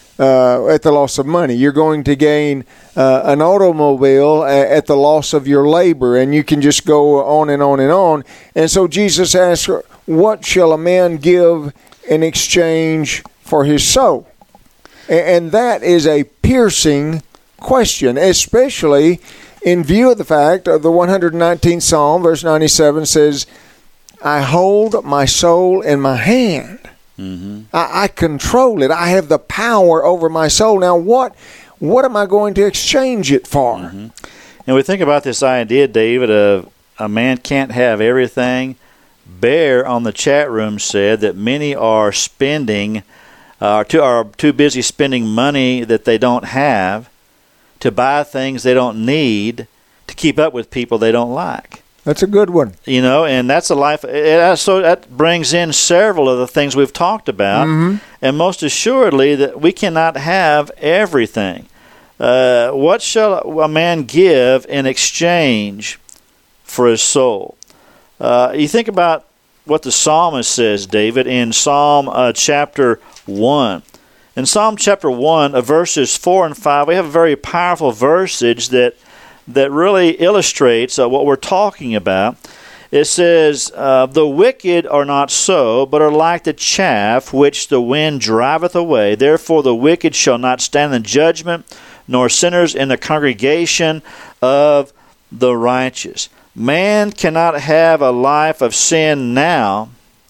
at the loss of money. You're going to gain an automobile at the loss of your labor, and you can just go on and on and on. And so Jesus asks, what shall a man give in exchange for his soul? And that is a piercing question, especially in view of the fact of the 119th Psalm, verse 97 says, I hold my soul in my hand. Mm-hmm. I control it. I have the power over my soul. Now, what am I going to exchange it for? Mm-hmm. And we think about this idea, David, of a man can't have everything. Bear on the chat room said that many are spending, are too busy spending money that they don't have to buy things they don't need to keep up with people they don't like. That's a good one. You know, and that's a life. So that brings in several of the things we've talked about, and most assuredly that we cannot have everything. What shall a man give in exchange for his soul? You think about what the psalmist says, David, in Psalm chapter 1. In Psalm chapter 1, verses 4 and 5, we have a very powerful verse that really illustrates what we're talking about. It says, the wicked are not so, but are like the chaff which the wind driveth away. Therefore the wicked shall not stand in judgment, nor sinners in the congregation of the righteous. Man cannot have a life of sin now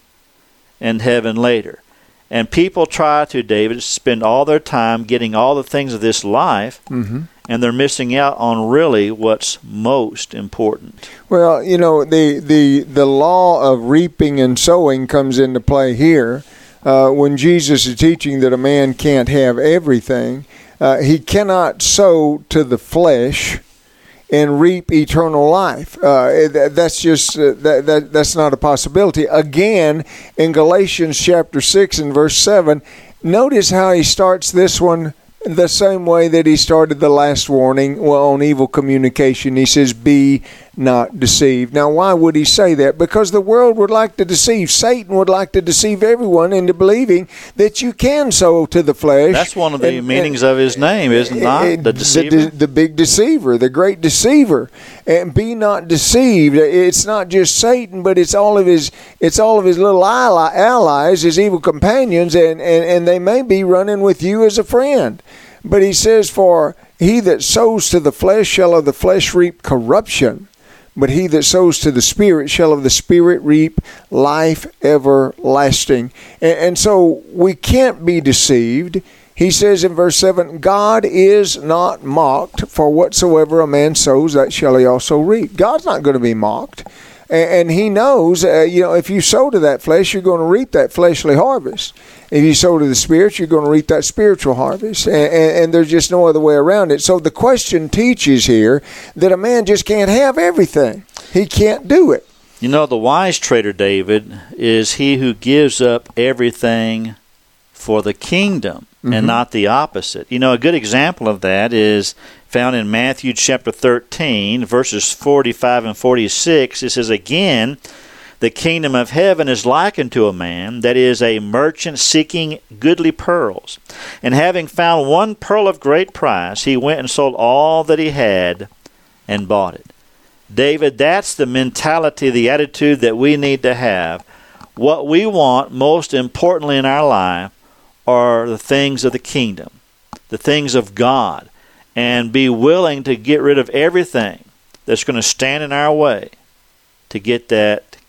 and heaven later. And people try to, David, spend all their time getting all the things of this life, and they're missing out on really what's most important. Well, you know, the law of reaping and sowing comes into play here. When Jesus is teaching that a man can't have everything, he cannot sow to the flesh and reap eternal life. That's just that's not a possibility. Again, in Galatians chapter 6 and verse 7, notice how he starts this one the same way that he started the last warning on evil communication. He says, be not deceived. Now, why would he say that? Because the world would like to deceive. Satan would like to deceive everyone into believing that you can sow to the flesh. That's one of the meanings of his name, isn't it? The deceiver? The big deceiver, the great deceiver. And be not deceived. It's not just Satan, but it's all of his little allies, his evil companions, and they may be running with you as a friend. But he says, for he that sows to the flesh shall of the flesh reap corruption, but he that sows to the Spirit shall of the Spirit reap life everlasting. And so we can't be deceived. He says in verse 7, God is not mocked, for whatsoever a man sows, that shall he also reap. God's not going to be mocked. And he knows, if you sow to that flesh, you're going to reap that fleshly harvest. If you sow to the Spirit, you're going to reap that spiritual harvest. And there's just no other way around it. So the question teaches here that a man just can't have everything. He can't do it. You know, the wise trader, David, is he who gives up everything for the kingdom and not the opposite. You know, a good example of that is found in Matthew chapter 13, verses 45 and 46. It says, again, the kingdom of heaven is likened to a man that is a merchant seeking goodly pearls. And having found one pearl of great price, he went and sold all that he had and bought it. David, that's the mentality, the attitude that we need to have. What we want most importantly in our life are the things of the kingdom, the things of God, and be willing to get rid of everything that's going to stand in our way to get that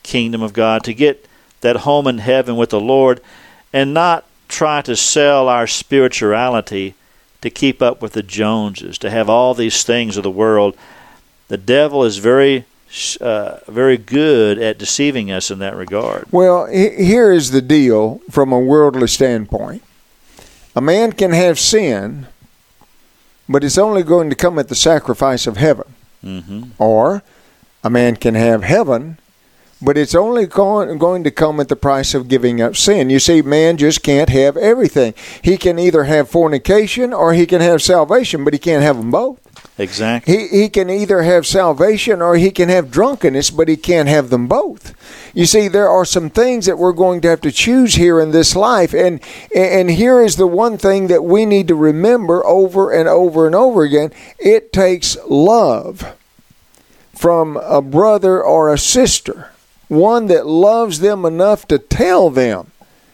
kingdom of God, to get that home in heaven with the Lord, and not try to sell our spirituality to keep up with the Joneses, to have all these things of the world. The devil is very good at deceiving us in that regard. Well, here is the deal from a worldly standpoint. A man can have sin, but it's only going to come at the sacrifice of heaven. Mm-hmm. Or a man can have heaven, but it's only going to come at the price of giving up sin. You see, man just can't have everything. He can either have fornication or he can have salvation, but he can't have them both. Exactly. He can either have salvation or he can have drunkenness, but he can't have them both. You see, there are some things that we're going to have to choose here in this life, and here is the one thing that we need to remember over and over and over again. It takes love from a brother or a sister, one that loves them enough to tell them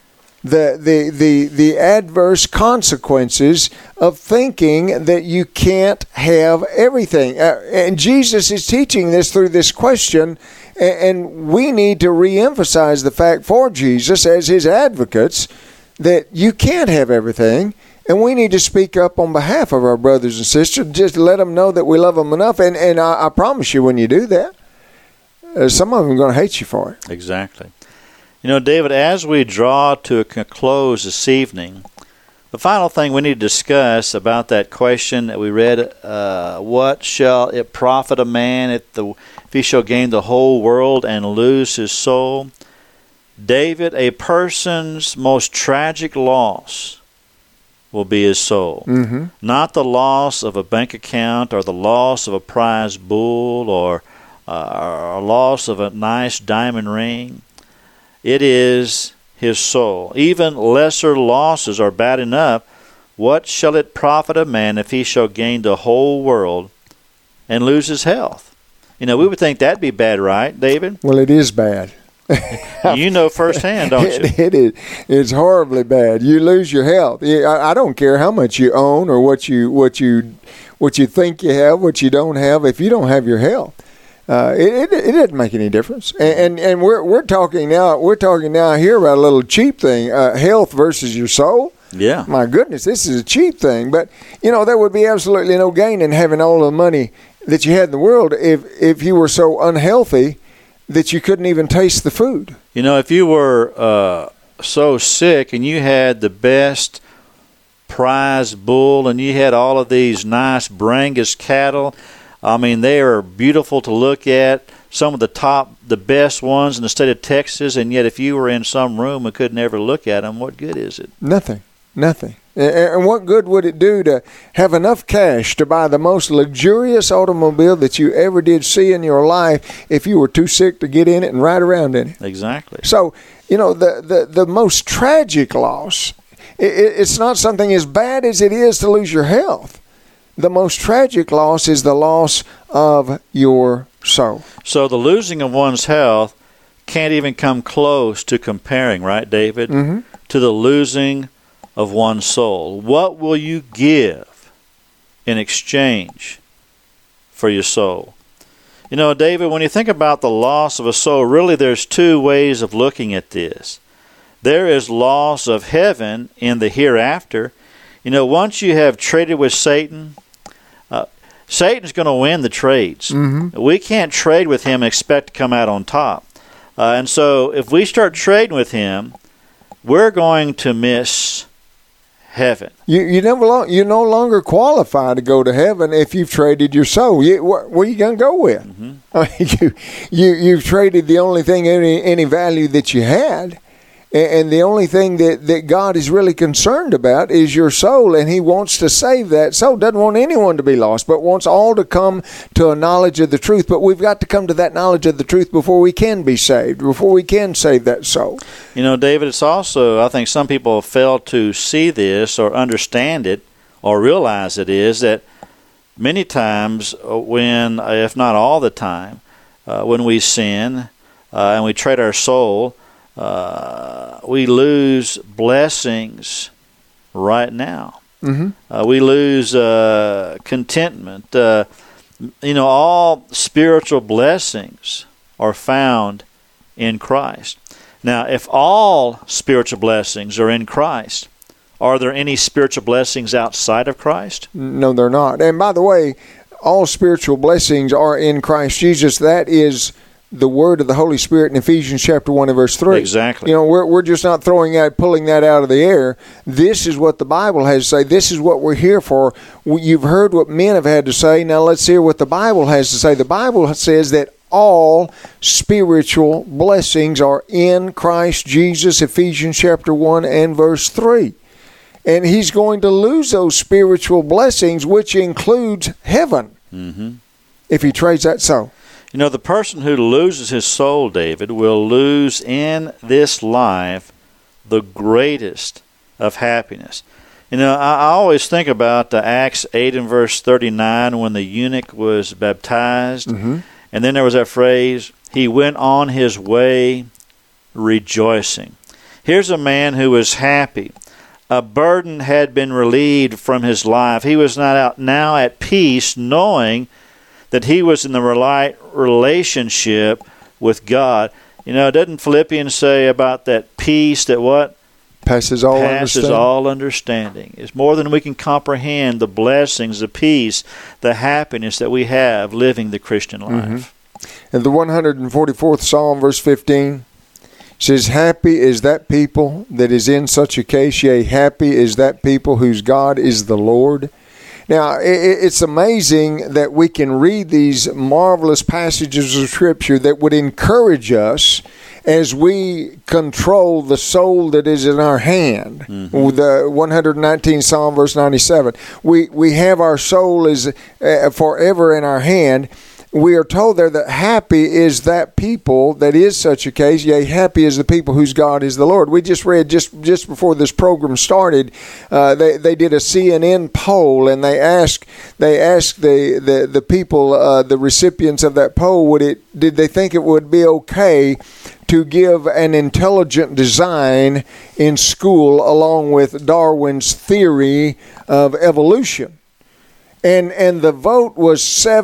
the adverse consequences of thinking that you can't have everything. And Jesus is teaching this through this question, and we need to reemphasize the fact for Jesus as his advocates that you can't have everything, and we need to speak up on behalf of our brothers and sisters, just let them know that we love them enough. And I promise you, when you do that, some of them are going to hate you for it. Exactly. You know, David, as we draw to a close this evening, the final thing we need to discuss about that question that we read, what shall it profit a man if he shall gain the whole world and lose his soul? David, a person's most tragic loss will be his soul. Mm-hmm. Not the loss of a bank account or the loss of a prize bull or a loss of a nice diamond ring. It is his soul. Even lesser losses are bad enough. What shall it profit a man if he shall gain the whole world and lose his health? You know, we would think that'd be bad, right, David? Well, it is bad. You know firsthand, don't you? It is. It's horribly bad. You lose your health. I don't care how much you own or what you think you have, what you don't have. If you don't have your health, it doesn't make any difference. And we're talking now. We're talking now here about a little cheap thing: health versus your soul. Yeah. My goodness, this is a cheap thing. But there would be absolutely no gain in having all the money that you had in the world if you were so unhealthy that you couldn't even taste the food. If you were so sick and you had the best prize bull and you had all of these nice Brangus cattle, I mean, they are beautiful to look at, some of the best ones in the state of Texas, and yet if you were in some room and could never look at them, what good is it? Nothing. And what good would it do to have enough cash to buy the most luxurious automobile that you ever did see in your life if you were too sick to get in it and ride around in it? Exactly. So, the most tragic loss, it's not something as bad as it is to lose your health. The most tragic loss is the loss of your soul. So the losing of one's health can't even come close to comparing, right, David, mm-hmm. to the losing of one's soul. What will you give in exchange for your soul? David, when you think about the loss of a soul, really there's two ways of looking at this. There is loss of heaven in the hereafter. Once you have traded with Satan, Satan's going to win the trades. Mm-hmm. We can't trade with him and expect to come out on top. And so if we start trading with him, we're going to miss heaven. You no longer qualify to go to heaven if you've traded your soul. Where are you going to go with? Mm-hmm. You've traded the only thing, any value that you had. And the only thing that God is really concerned about is your soul, and he wants to save that soul. Doesn't want anyone to be lost, but wants all to come to a knowledge of the truth. But we've got to come to that knowledge of the truth before we can be saved, before we can save that soul. David, it's also, I think some people fail to see this or understand it or realize it is that many times when, if not all the time, when we sin and we trade our soul, we lose blessings right now. Mm-hmm. We lose contentment. All spiritual blessings are found in Christ. Now, if all spiritual blessings are in Christ, are there any spiritual blessings outside of Christ? No, they're not. And by the way, all spiritual blessings are in Christ Jesus. That is the word of the Holy Spirit in Ephesians chapter 1 and verse 3. Exactly. You know, we're just not pulling that out of the air. This is what the Bible has to say. This is what we're here for. You've heard what men have had to say. Now let's hear what the Bible has to say. The Bible says that all spiritual blessings are in Christ Jesus, Ephesians chapter 1 and verse 3. And he's going to lose those spiritual blessings, which includes heaven, if he trades that soul. You know, the person who loses his soul, David, will lose in this life the greatest of happiness. You know, I always think about Acts 8 and verse 39 when the eunuch was baptized. And then there was that phrase, he went on his way rejoicing. Here's a man who was happy. A burden had been relieved from his life. He was now at peace, knowing that he was in the right relationship with God. You know, doesn't Philippians say about that peace that what? Passes all understanding. It's more than we can comprehend, the blessings, the peace, the happiness that we have living the Christian life. And the 144th Psalm, verse 15, says, happy is that people that is in such a case, yea, happy is that people whose God is the Lord. Now, it's amazing that we can read these marvelous passages of Scripture that would encourage us as we control the soul that is in our hand. The 119th Psalm, verse 97. We have our soul is forever in our hand. We are told there that happy is that people that is such a case, yea, happy is the people whose God is the Lord. We just read just before this program started, they did a CNN poll, and they asked the people, the recipients of that poll, did they think it would be okay to give an intelligent design in school along with Darwin's theory of evolution? And the vote was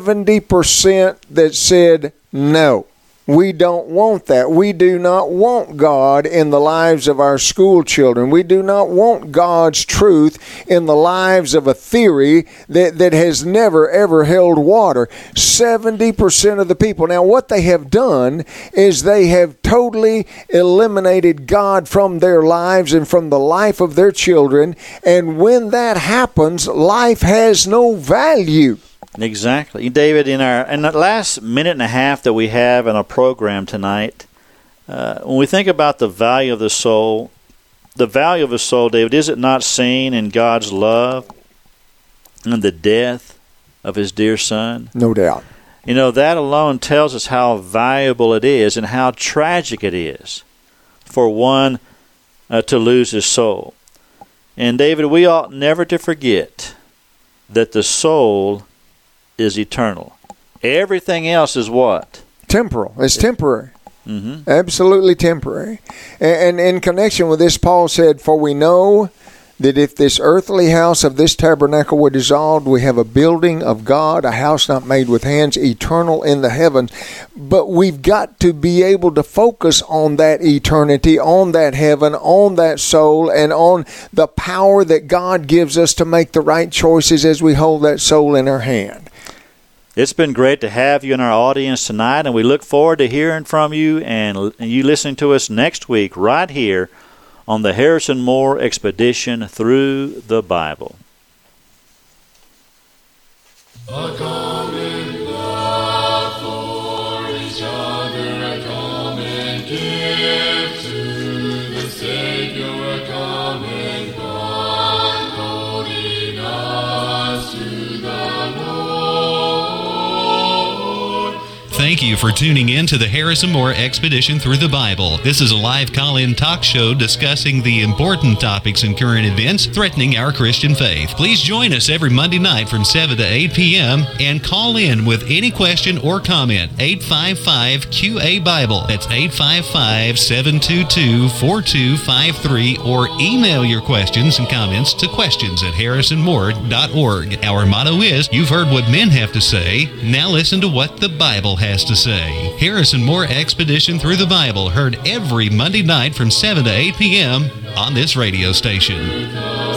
70% that said no. We don't want that. We do not want God in the lives of our school children. We do not want God's truth in the lives of a theory that has never, ever held water. 70% of the people. Now, what they have done is they have totally eliminated God from their lives and from the life of their children. And when that happens, life has no value. Exactly. David, in the last minute and a half that we have in our program tonight, when we think about the value of the soul, David, is it not seen in God's love and the death of his dear Son? No doubt. You know, that alone tells us how valuable it is and how tragic it is for one to lose his soul. And David, we ought never to forget that the soul is eternal. Everything else is what? Temporal. It's temporary. Absolutely temporary. And in connection with this, Paul said, for we know that if this earthly house of this tabernacle were dissolved, we have a building of God, a house not made with hands, eternal in the heavens. But we've got to be able to focus on that eternity, on that heaven, on that soul, and on the power that God gives us to make the right choices as we hold that soul in our hand. It's been great to have you in our audience tonight, and we look forward to hearing from you and you listening to us next week right here on the Harrison Moore Expedition Through the Bible. A common love for each other, a common gift to the Savior, a common bond holding us to the Lord. Thank you for tuning in to the Harrison Moore Expedition Through the Bible. This is a live call-in talk show discussing the important topics and current events threatening our Christian faith. Please join us every Monday night from 7 to 8 p.m. and call in with any question or comment. 855-QA-BIBLE. That's 855-722-4253, or email your questions and comments to questions@harrisonmoore.org. Our motto is, you've heard what men have to say, now listen to what the Bible has has to say. Harrison Moore Expedition Through the Bible, heard every Monday night from 7 to 8 p.m. on this radio station.